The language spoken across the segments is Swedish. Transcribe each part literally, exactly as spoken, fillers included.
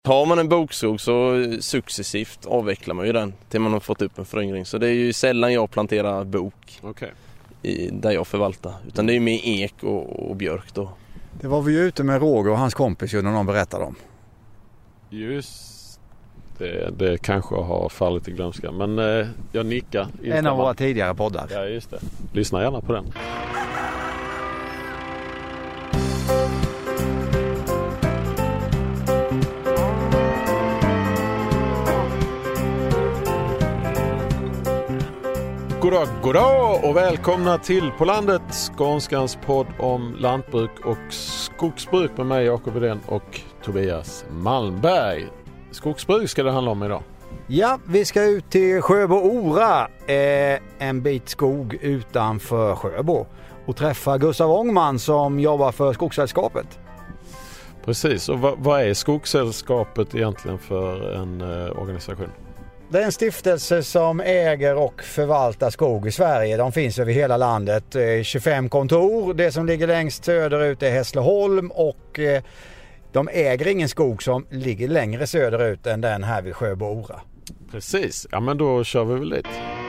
Har man en bokskog så successivt avvecklar man ju den till man har fått upp en föryngring. Så det är ju sällan jag planterar bok okay. i, där jag förvaltar. Utan det är mer ek och, och björk då. Det var vi ju ute med Roger och hans kompis ju när de berättade om. Just det, det kanske har fallit i glömska. Men eh, jag nickar. En av våra tidigare poddar. Ja, just det. Lyssna gärna på den. Goddag, goddag och välkomna till På landet, Skånskans podd om lantbruk och skogsbruk med mig Jakob Widén och Tobias Malmberg. Skogsbruk ska det handla om idag. Ja, vi ska ut till Sjöbo Ora, eh, en bit skog utanför Sjöbo, och träffa Gustav Ångman som jobbar för Skogssällskapet. Precis, och vad, vad är Skogssällskapet egentligen för en eh, organisation? Det är en stiftelse som äger och förvaltar skog i Sverige. De finns över hela landet. tjugofem kontor. Det som ligger längst söderut är Hässleholm, och de äger ingen skog som ligger längre söderut än den här vid Sjöbo Ora. Precis, ja men då kör vi väl dit.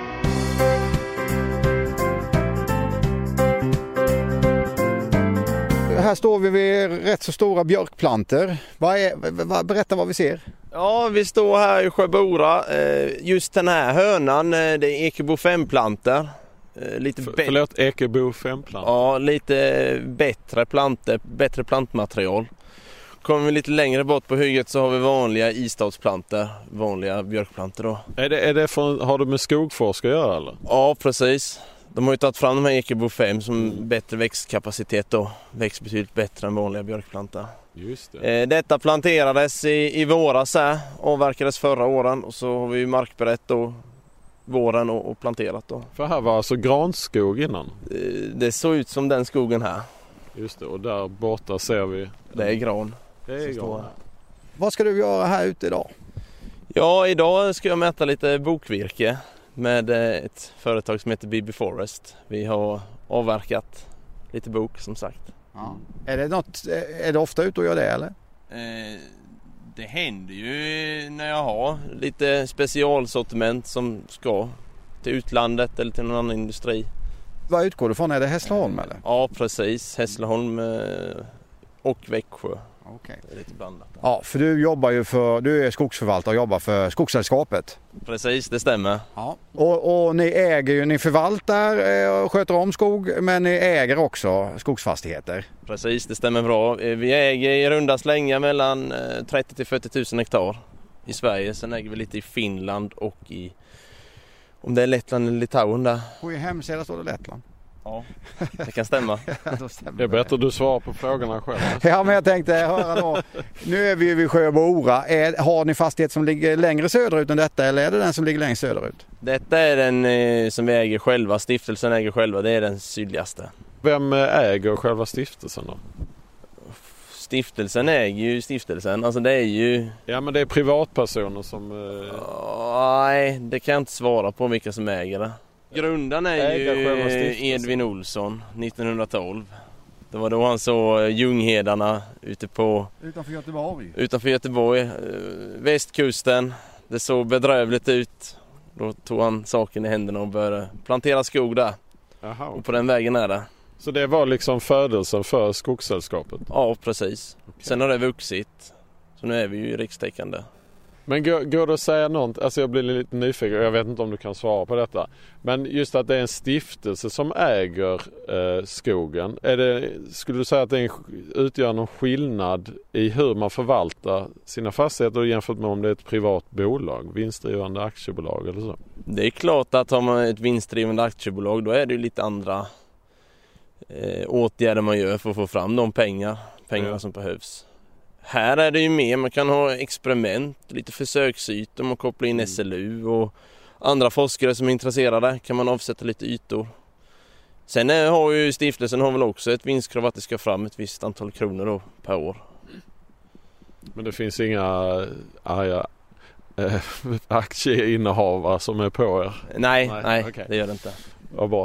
Här står vi vid rätt så stora björkplanter. Vad är, vad, berätta vad vi ser. Ja, vi står här i Sjöbo Ora. Just den här hönan, det är Ekebo fem-planter. Lite För, be- förlåt, Ekebo fem-planter. Ja, lite bättre planter, bättre plantmaterial. Kommer vi lite längre bort på hygget så har vi vanliga istadsplanter, vanliga björkplanter då. Är det, är det för, har du med skogforsk att göra eller? Ja, precis. De har ju tagit fram de här Ekebo fem som bättre växtkapacitet då. Växer betydligt bättre än vanliga björkplantor. Just det. Eh, detta planterades i, i våras här, avverkades förra åren, och så har vi markberett då våren och, och planterat då. För här var alltså granskog innan? Eh, det såg ut som den skogen här. Just det, och där borta ser vi... Det är gran. Det är gran. Vad ska du göra här ute idag? Ja, idag ska jag mäta lite bokvirke med ett företag som heter B B Forest. Vi har avverkat lite bok som sagt. Ja. Är det något, är det ofta ute och gör det eller? Eh, det händer ju när jag har lite specialsortiment som ska till utlandet eller till någon annan industri. Vad utgår du från? Är det Hässleholm eller? Ja, precis. Hässleholm eh, och Växjö. Okay. Det är lite blandat. Ja, för du jobbar ju för, du är skogsförvaltare och jobbar för Skogssällskapet. Precis, det stämmer. Ja. Och, och ni äger ju, ni förvaltar och sköter om skog, men ni äger också skogsfastigheter. Precis, det stämmer bra. Vi äger i runda slängar mellan trettio till fyrtio tusen hektar i Sverige. Sen äger vi lite i Finland och i, om det är Lettland eller Litauen där. På er hemsida står det Lettland. Ja, det kan stämma. Det är bättre att du svarar på frågorna själv. Ja, men jag tänkte höra då. Nu är vi ju vid Sjöbo Ora. Är, har ni fastighet som ligger längre söderut än detta, eller är det den som ligger längst söderut? Detta är den eh, som vi äger själva. Stiftelsen äger själva. Det är den sydligaste. Vem äger själva stiftelsen då? Stiftelsen äger ju stiftelsen. Alltså det är ju... Ja, men det är privatpersoner som... Eh... Oh, nej, det kan jag inte svara på vilka som äger det. Grundaren är ju Edvin Olsson nittonhundratolv. Det var då han såg Ljunghedarna ute på... Utanför Göteborg. Utanför Göteborg. Västkusten. Det såg bedrövligt ut. Då tog han saken i händerna och började plantera skog där. Aha, okay. Och på den vägen är det. Så det var liksom födelsen för Skogssällskapet? Ja, precis. Okay. Sen har det vuxit. Så nu är vi ju rikstäckande. Men går, går det att säga något, alltså jag blir lite nyfiken och jag vet inte om du kan svara på detta. Men just att det är en stiftelse som äger eh, skogen. Är det, skulle du säga att det är en, utgör någon skillnad i hur man förvaltar sina fastigheter jämfört med om det är ett privat bolag, vinstdrivande aktiebolag eller så? Det är klart att har man ett vinstdrivande aktiebolag då är det ju lite andra eh, åtgärder man gör för att få fram de pengar, pengarna ja. som behövs. Här är det ju mer, man kan ha experiment, lite försöksytor, man kopplar in S L U och andra forskare som är intresserade kan man avsätta lite ytor. Sen är, har ju stiftelsen har väl också ett vinstkrav att det ska fram ett visst antal kronor då, per år. Men det finns inga arga äh, aktieinnehavare som är på er? Nej, nej, nej okay. Det gör det inte. Vad bra.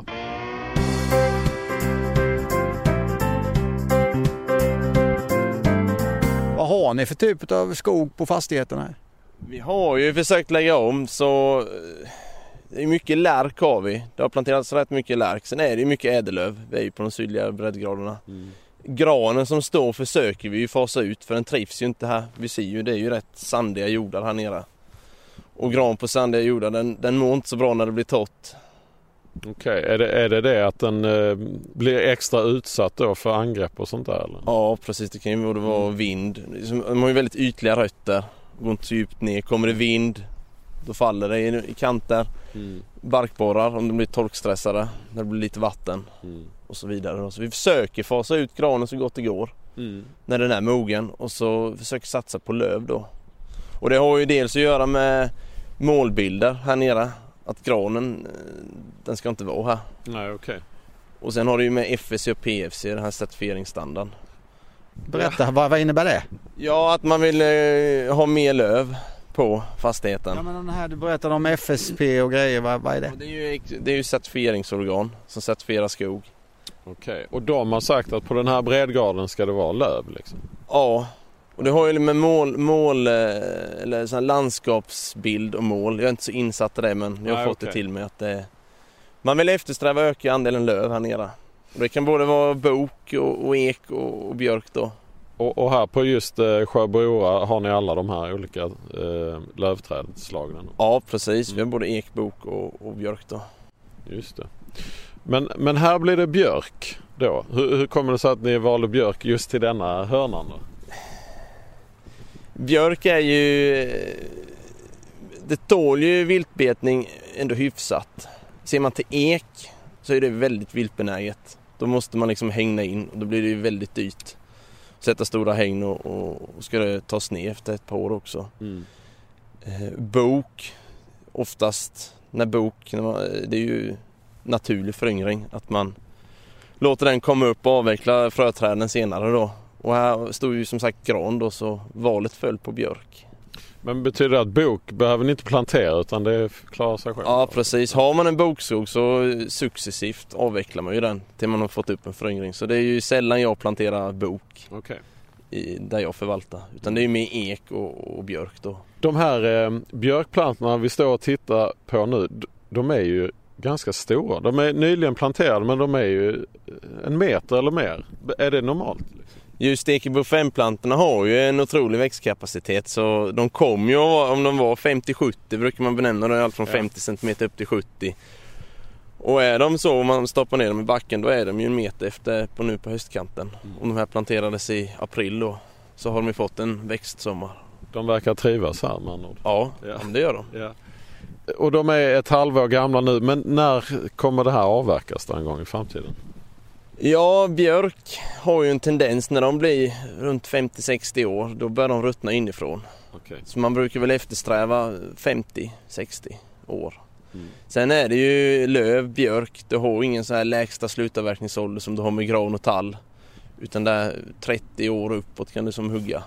Vad har ni för typ av skog på fastigheterna? Vi har ju försökt lägga om så det är mycket lärk har vi. Det har planterats rätt mycket lärk. Sen är det mycket ädellöv. Vi är ju på de sydliga breddgraderna. Mm. Granen som står försöker vi ju fasa ut för den trivs ju inte här. Vi ser ju det är ju rätt sandiga jordar här nere. Och gran på sandiga jordar den, den mår inte så bra när det blir torrt. Okej, okay. är, det, är det det att den eh, blir extra utsatt då för angrepp och sånt där? Eller? Ja precis, det kan ju både vara vind. De har ju väldigt ytliga rötter. Går inte så djupt ner. Kommer det vind då faller det i, i kanter. Mm. Barkborrar om de blir torkstressade. När det blir lite vatten. Mm. Och så vidare. Så vi försöker fasa ut granen så gott det går. Mm. När den är mogen. Och så försöker satsa på löv då. Och det har ju dels att göra med målbilder här nere. Att granen, den ska inte vara här. Nej, okej. Okay. Och sen har det ju med F S C och P F C, den här certifieringsstandarden. Berätta, ja. vad, vad innebär det? Ja, att man vill eh, ha mer löv på fastigheten. Ja, men den här, du berättade om F S P och grejer, vad, vad är det? Och det är ju, det är ju certifieringsorgan som certifierar skog. Okej, okay. Och de har sagt att på den här breddgraden ska det vara löv liksom? Ja, och det har ju med mål, mål eller sån här landskapsbild och mål. Jag är inte så insatt i det, men jag har Nej, fått okay. det till mig att det, man vill eftersträva öka andelen löv här nere. Och det kan både vara bok och, och ek och, och björk då. Och, och här på just eh, Sjöbora har ni alla de här olika eh, lövträdslagen? Ja, precis. Mm. Vi har både ek, bok och, och björk då. Just det. Men, men här blir det björk då. Hur, hur kommer det sig att ni valde björk just till denna hörnan då? Björk är ju... Det tål ju viltbetning ändå hyfsat. Ser man till ek så är det väldigt viltbenäget. Då måste man liksom hängna in och då blir det ju väldigt dyrt. Sätta stora hägn och, och, och ska det tas ner efter ett par år också. Mm. Eh, bok, oftast när bok, när man, det är ju naturlig föryngring att man låter den komma upp och avveckla fröträden senare då. Och här stod ju som sagt gran då, så valet föll på björk. Men betyder det att bok behöver ni inte plantera utan det klarar sig själv? Ja precis, har man en bokskog så successivt avvecklar man ju den till man har fått upp en föryngring. Så det är ju sällan jag planterar bok okay. i, där jag förvaltar. Utan det är ju med ek och, och björk då. De här eh, björkplantorna vi står och tittar på nu, de är ju ganska stora. De är nyligen planterade men de är ju en meter eller mer. Är det normalt? Just Ekebo fem-plantorna har ju en otrolig växtkapacitet så de kommer ju, om de var femtio sjuttio brukar man benämna det, allt från femtio centimeter upp till sjuttio. Och är de så, om man stoppar ner dem i backen, då är de ju en meter efter på nu på höstkanten. Mm. Om de här planterades i april då, så har de ju fått en växtsommar. De verkar trivas här med andra ord. Ja, ja. det gör de. Ja. Och de är ett halvår gamla nu, men när kommer det här avverkas då en gång i framtiden? Ja, björk har ju en tendens när de blir runt femtio sextio år, då börjar de ruttna inifrån. Okay. Så man brukar väl eftersträva femtio sextio år. Mm. Sen är det ju löv, björk, du har ingen så här lägsta slutavverkningsålder som du har med gran och tall. Utan där trettio år uppåt kan du som hugga.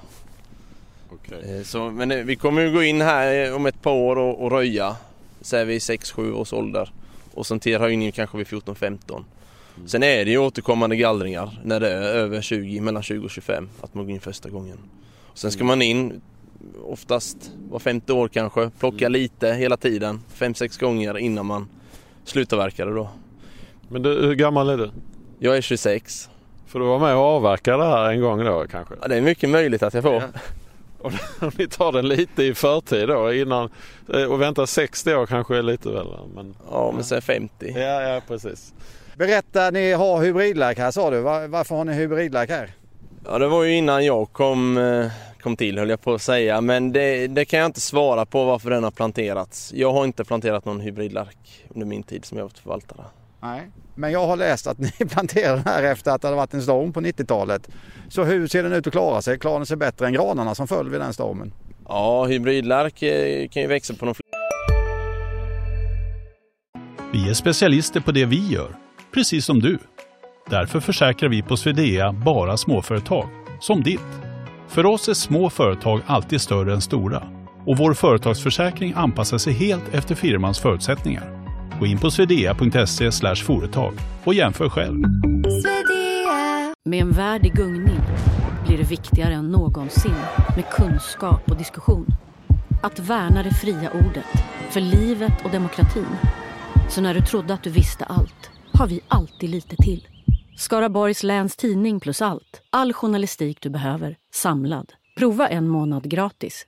Okay. Så, men vi kommer ju gå in här om ett par år och, och röja, så är vi sex sju års ålder. Och sen till höjning kanske vid fjorton femton. Mm. Sen är det ju återkommande gallringar när det är över tjugo, mellan tjugo och tjugofem att man går in första gången. Och sen ska man in oftast var femte år kanske, plocka mm. lite hela tiden, fem sex gånger innan man slutavverkar det då. Men du, hur gammal är du? Jag är tjugosex. För du var med och avverka det här en gång då kanske? Ja, det är mycket möjligt att jag får. Ja. Och ni tar den lite i förtid då innan och väntar sextio år kanske är lite väl. Men, ja, men sen femtio. Ja, ja, precis. Berätta, ni har hybridlärk här sa du. Var, varför har ni hybridlärk här? Ja, det var ju innan jag kom, kom till höll jag på att säga. Men det, det kan jag inte svara på varför den har planterats. Jag har inte planterat någon hybridlärk under min tid som jag har varit förvaltare. Nej, men jag har läst att ni planterade den här efter att det hade varit en storm på nittiotalet. Så hur ser den ut att klara sig? Klarar den sig bättre än granarna som föll vid den stormen? Ja, hybridlärk kan ju växa på de flesta. Vi är specialister på det vi gör, precis som du. Därför försäkrar vi på Swedea bara småföretag, som ditt. För oss är små företag alltid större än stora. Och vår företagsförsäkring anpassar sig helt efter firmans förutsättningar. Gå in på swedea punkt se slash företag och jämför själv. Med en värdig gungning blir det viktigare än någonsin med kunskap och diskussion. Att värna det fria ordet, för livet och demokratin. Så när du trodde att du visste allt, har vi alltid lite till. Skaraborgs läns tidning plus allt. All journalistik du behöver, samlad. Prova en månad gratis.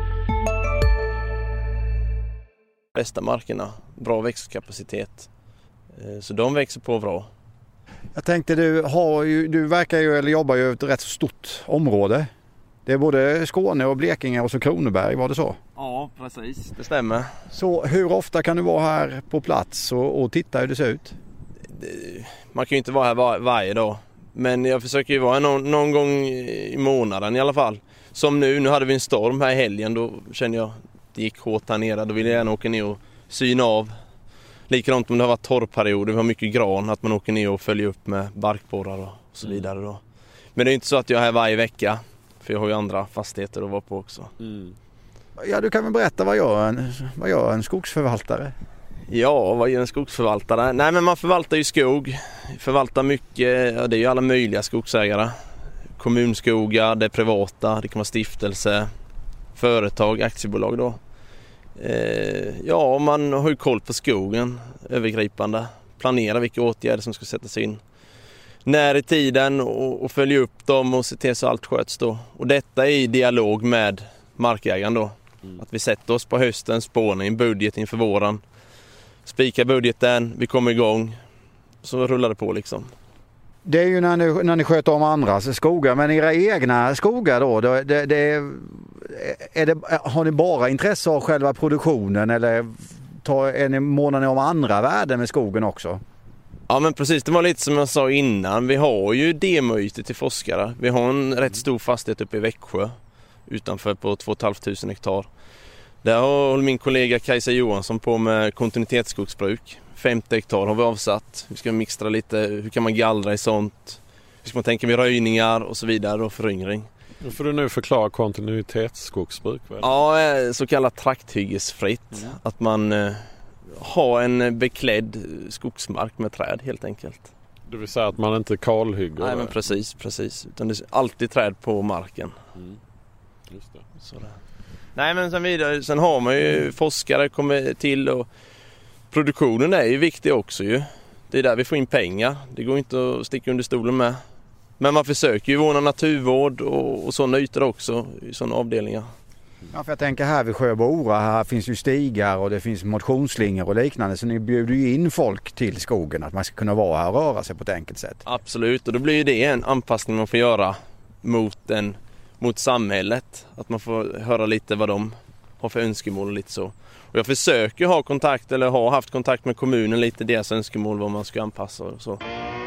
Bästa markerna, bra växtkapacitet. Så de växer på bra. Jag tänkte, du, har ju, du verkar ju eller jobbar ju i ett rätt stort område. Det är både Skåne och Blekinge och så Kronoberg, var det så? Ja, precis. Det stämmer. Så hur ofta kan du vara här på plats och, och titta hur det ser ut? Man kan ju inte vara här var, varje dag. Men jag försöker ju vara här någon, någon gång i månaden i alla fall. Som nu, nu hade vi en storm här i helgen. Då kände jag det gick hårt här nere. Då ville jag gärna åka ner och syna av. Likadant om det har varit torrperioder, vi har mycket gran, att man åker ner och följer upp med barkborrar och så vidare då. Men det är inte så att jag är här varje vecka, för jag har ju andra fastigheter att vara på också. Mm. Ja, du kan väl berätta, vad gör en, vad gör en skogsförvaltare? Ja, vad gör en skogsförvaltare? Nej, men man förvaltar ju skog, förvaltar mycket, ja, det är ju alla möjliga skogsägare. Kommunskogar, det är privata, det kan vara stiftelse, företag, aktiebolag då. Ja, man har ju koll på skogen övergripande, planera vilka åtgärder som ska sättas in när i tiden och, och följa upp dem och se till så allt sköts då. Och detta är i dialog med markägaren då. Mm. Att vi sätter oss på hösten, spånar en budget inför våren, spikar budgeten, vi kommer igång, så rullar det på liksom. Det är ju när ni, när ni sköter om andras skogar, men era egna skogar då, det, det, det är det, har ni bara intresse av själva produktionen eller tar, är ni, månar ni om andra värden med skogen också? Ja, men precis, det var lite som jag sa innan, vi har ju demoytor till forskare. Vi har en rätt stor fastighet uppe i Växjö utanför på två tusen femhundra hektar. Där håller min kollega Kajsa Johansson på med kontinuitetsskogsbruk. femtio hektar har vi avsatt. Vi ska mixtra lite, hur kan man gallra i sånt? Hur ska man tänka med röjningar och så vidare och föryngring. Nu får du nu förklara kontinuitetsskogsbruk. Väl? Ja, så kallat trakthyggesfritt. Mm. Att man eh, har en beklädd skogsmark med träd helt enkelt. Det vill säga att man inte kalhygger? Nej, men precis, precis. Utan det är alltid träd på marken. Mm. Just det. Sådär. Nej, men sen vidare, sen har man ju forskare kommer till och produktionen är ju viktig också ju. Det är där vi får in pengar. Det går inte att sticka under stolen med. Men man försöker ju vårda naturvård och, och sådana ytor också i sådana avdelningar. Ja, för jag tänker här vid Sjöbora, här finns ju stigar och det finns motionsslingor och liknande. Så ni bjuder ju in folk till skogen att man ska kunna vara här och röra sig på ett enkelt sätt. Absolut, och då blir ju det en anpassning man får göra mot, en, mot samhället. Att man får höra lite vad de har för önskemål och lite så. Och jag försöker ha kontakt eller har haft kontakt med kommunen lite deras önskemål vad man ska anpassa och så.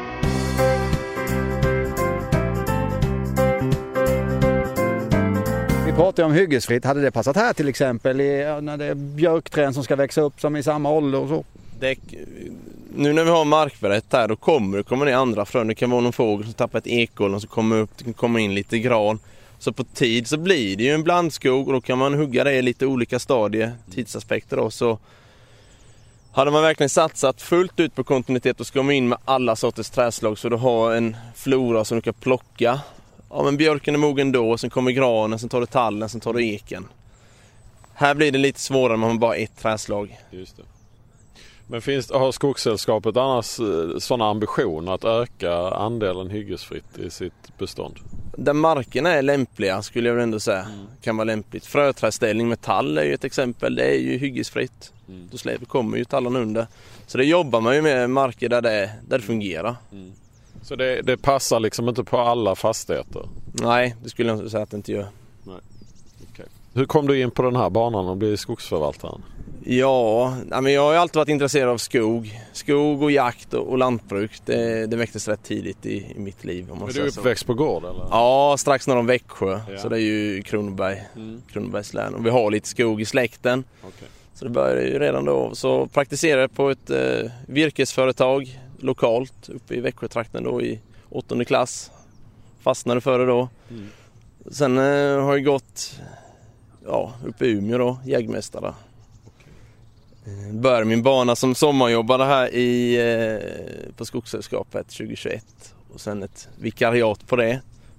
Vi pratar om hyggesfritt. Hade det passat här till exempel i, när det är björkträd som ska växa upp som i samma ålder och så? Det, nu när vi har markberätt här då kommer det kommer ner andra frön. Det kan vara någon fågel som tappar ett ekollon som kommer upp, det kan komma in lite gran. Så på tid så blir det ju en blandskog och då kan man hugga det i lite olika stadier, tidsaspekter då. Så hade man verkligen satsat fullt ut på kontinuitet och ska man in med alla sorters träslag så du har en flora som du kan plocka. Ja, men björken är mogen då, sen kommer granen, sen tar du tallen, sen tar du eken. Här blir det lite svårare om man har bara ett träslag. Just det. Men finns, har Skogssällskapet annars sådana ambitioner att öka andelen hyggesfritt i sitt bestånd? Där markerna är lämpliga skulle jag väl ändå säga. Mm. Kan vara lämpligt. Fröträdställning med tall är ju ett exempel. Det är ju hyggesfritt. Mm. Då släpper kommer ju tallarna under. Så det jobbar man ju med marker där det, där det fungerar. Mm. Så det, det passar liksom inte på alla fastigheter? Nej, det skulle jag säga att det inte gör. Nej. Okay. Hur kom du in på den här banan och blev skogsförvaltaren? Ja, men jag har ju alltid varit intresserad av skog. Skog och jakt och, och lantbruk. Det, det väcktes rätt tidigt i, i mitt liv. Om man är du uppväxt på gård eller? Ja, strax norr om Växjö. Ja. Så det är ju Kronoberg, mm. Kronobergs län. Och vi har lite skog i släkten. Okay. Så det började ju redan då. Så praktiserade jag på ett eh, virkesföretag lokalt uppe i Växjötrakten då i åttonde klass. Fastnade för det då. Mm. Sen eh, har jag gått ja, uppe i Umeå då, jägmästare. Började min bana som sommarjobbade här i, eh, på Skogssällskapet tjugohundratjugoett och sen ett vikariat på det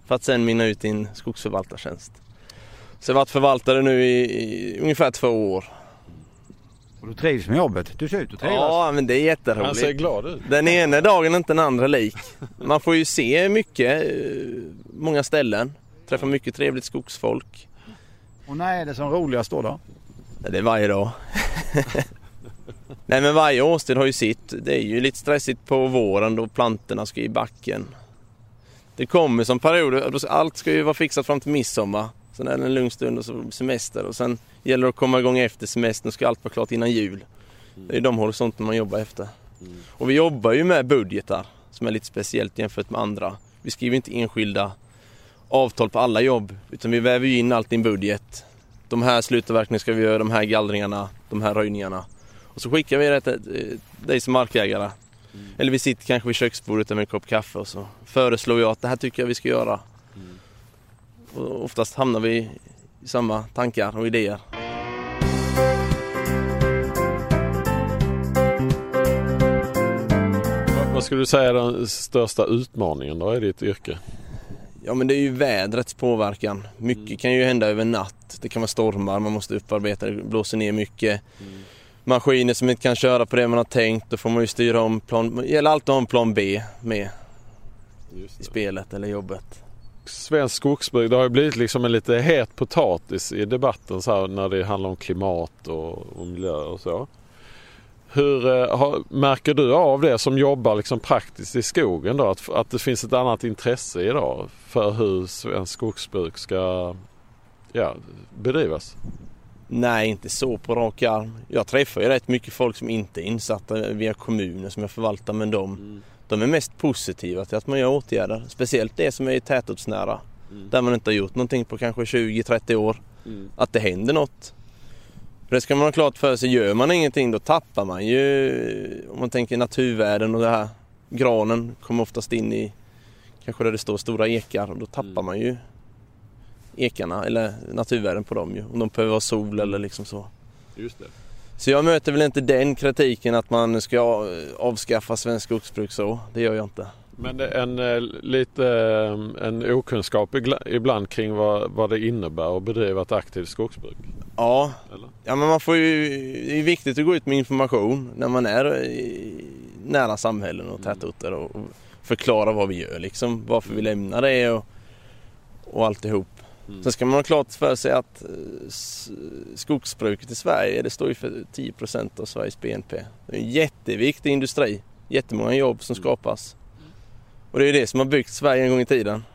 för att sen minna ut i en skogsförvaltartjänst. Så jag har varit förvaltare nu i, i ungefär två år. Och du trivs med jobbet? Du ser ut att trivas. Ja, men det är jätteroligt. Han ser glad ut. Den ena dagen är inte den andra lik. Man får ju se mycket, många ställen. Träffa mycket trevligt skogsfolk. Och när är det som roligast då då? Det är varje dag. Nej, men varje årstid har ju sitt. Det är ju lite stressigt på våren då plantorna ska i backen. Det kommer som perioder, allt ska ju vara fixat fram till midsommar. Sen är det en lugn stund och så semester. Och sen gäller det att komma igång efter semestern, ska allt vara klart innan jul. Det är de horisonter man jobbar efter. Och vi jobbar ju med budgetar som är lite speciellt jämfört med andra. Vi skriver inte enskilda avtal på alla jobb, utan vi väver ju in allt i en budget. De här slutavverkningarna ska vi göra, de här gallringarna, de här röjningarna. Och så skickar vi det till dig som markägare. Mm. Eller vi sitter kanske vid köksbordet med en kopp kaffe och så föreslår jag att det här tycker jag vi ska göra. Mm. Och oftast hamnar vi i samma tankar och idéer. Vad skulle du säga är den största utmaningen då i ditt yrke? Ja, men det är ju vädrets påverkan. Mycket mm. kan ju hända över natt. Det kan vara stormar, man måste upparbeta, det blåser ner mycket. Mm. Maskiner som inte kan köra på det man har tänkt, då får man ju styra om plan. Det gäller alltid att ha en plan B med i spelet eller jobbet. Svensk skogsbruk, det har ju blivit liksom en lite het potatis i debatten så här, när det handlar om klimat och, och miljö och så. Hur eh, har, märker du av det som jobbar liksom praktiskt i skogen då, att, att det finns ett annat intresse idag för hur svensk skogsbruk ska ja, bedrivas? Nej, inte så på rak arm. Jag träffar ju rätt mycket folk som inte är insatta via kommuner som jag förvaltar, men de, mm. de är mest positiva till att man gör åtgärder. Speciellt det som är tätortsnära, mm. där man inte har gjort någonting på kanske tjugo till trettio år. Mm. Att det händer något. För det ska man ha klart för sig, gör man ingenting då tappar man ju, om man tänker naturvärden och det här. Granen kommer oftast in i, kanske där det står stora ekar, och då tappar mm. man ju ekarna eller naturvärden på dem ju, om de behöver ha sol eller liksom så. Just det. Så jag möter väl inte den kritiken att man ska avskaffa svensk skogsbruk så, det gör jag inte. Men det är en lite en okunskap ibland kring vad, vad det innebär att bedriva ett aktivt skogsbruk. Ja. Eller? Ja, men man får ju, det är viktigt att gå ut med information när man är i nära samhällen och tätorter och, och förklara vad vi gör liksom, varför vi lämnar det och, och alltihop. Mm. Sen ska man ha klart för sig att skogsbruket i Sverige, det står ju för tio procent av Sveriges B N P. Det är en jätteviktig industri, jättemånga jobb som skapas. Och det är det som har byggt Sverige en gång i tiden.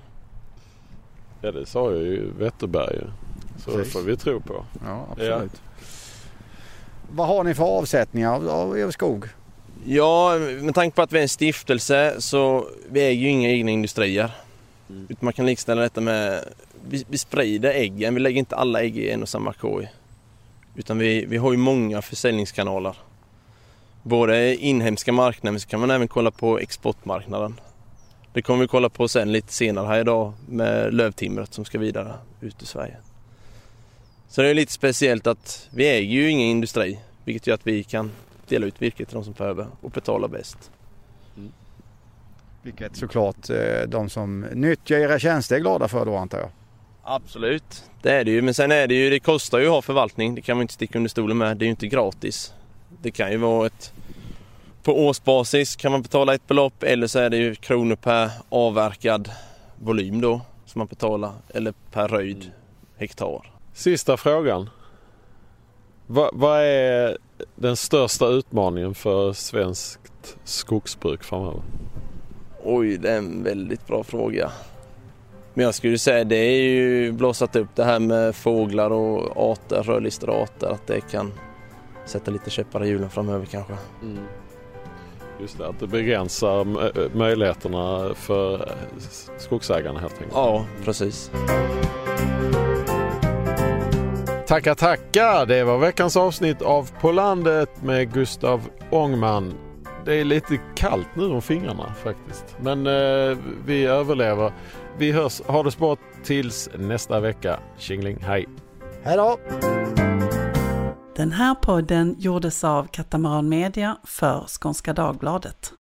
Ja, det sa ju Wetterberg. Så det får vi tro på. Ja, absolut. Ja. Vad har ni för avsättningar av, av er skog? Ja, med tanke på att vi är en stiftelse så vi äger ju inga egna industrier. Mm. Utan man kan likställa detta med, vi, vi sprider äggen, vi lägger inte alla ägg i en och samma korg. Utan vi, vi har ju många försäljningskanaler. Både inhemska marknader, men så kan man även kolla på exportmarknaden. Det kommer vi kolla på sen lite senare här idag med lövtimret som ska vidare ut i Sverige. Så det är lite speciellt att vi äger ju ingen industri, vilket gör att vi kan dela ut virket till de som behöver och betala bäst. Mm. Vilket såklart de som nyttjar era tjänster är glada för då, antar jag. Absolut, det är det ju. Men sen är det ju, det kostar ju att ha förvaltning. Det kan man inte sticka under stolen med. Det är ju inte gratis. Det kan ju vara ett, på årsbasis kan man betala ett belopp, eller så är det ju kronor per avverkad volym då som man betalar, eller per röjd hektar. Sista frågan. Va, vad är den största utmaningen för svenskt skogsbruk framöver? Oj, det är en väldigt bra fråga. Men jag skulle säga det är ju blåsat upp det här med fåglar och arter, rödlistade arter, att det kan sätta lite käppar i hjulen framöver kanske. Mm. Just det, att det begränsar möjligheterna för skogsägarna helt enkelt. Ja, precis. Tackar, tackar! Det var veckans avsnitt av På landet med Gustav Ångman. Det är lite kallt nu om fingrarna faktiskt. Men eh, vi överlever. Vi hörs, ha det sport tills nästa vecka. Tjingling, hej! Hej då! Den här podden gjordes av Katamaran Media för Skånska Dagbladet.